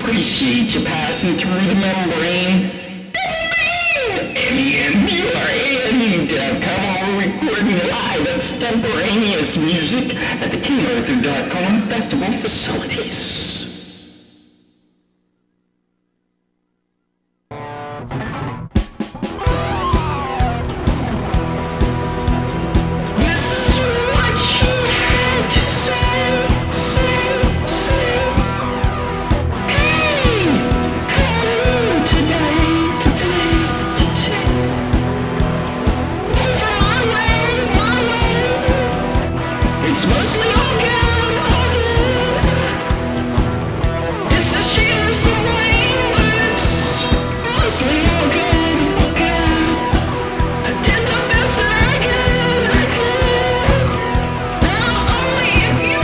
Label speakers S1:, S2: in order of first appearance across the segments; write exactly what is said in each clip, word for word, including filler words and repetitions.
S1: appreciate you passing through the membrane. M E M B R A N E dot com. We're recording live extemporaneous music at the king arthur dot com festival facilities. It's mostly all good, all good. It's a shame of some rain, but it's mostly all good, all good. I did the best that I could, I could. Now only if you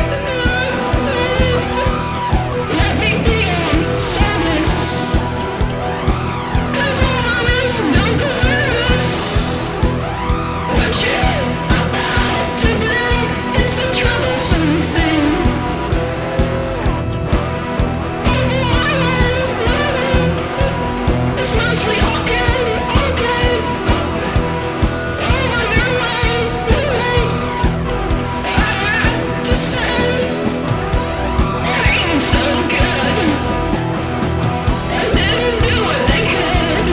S1: let me be of service. 'Cause all of us don't deserve this. What you're about to bring, it's a troublesome thing. Over my life, my life, it's mostly all good, all good. Over their way, their way, I have to say, it ain't so good. I didn't do what they could.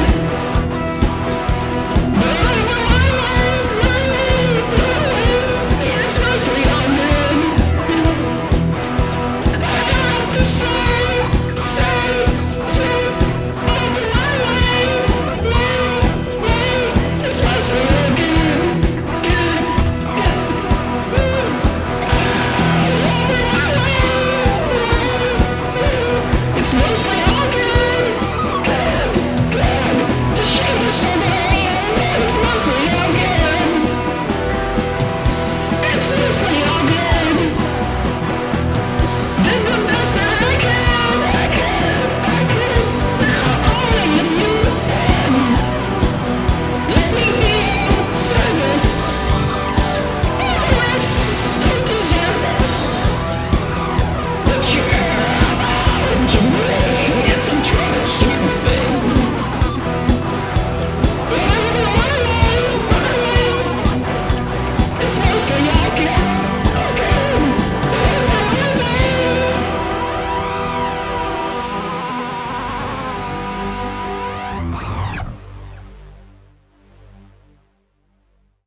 S1: But over my life, my life, my life, it's mostly all good. I have to say, say, say, over my life, life, life, it's mostly all good, good, good. Over my life, life, it's mostly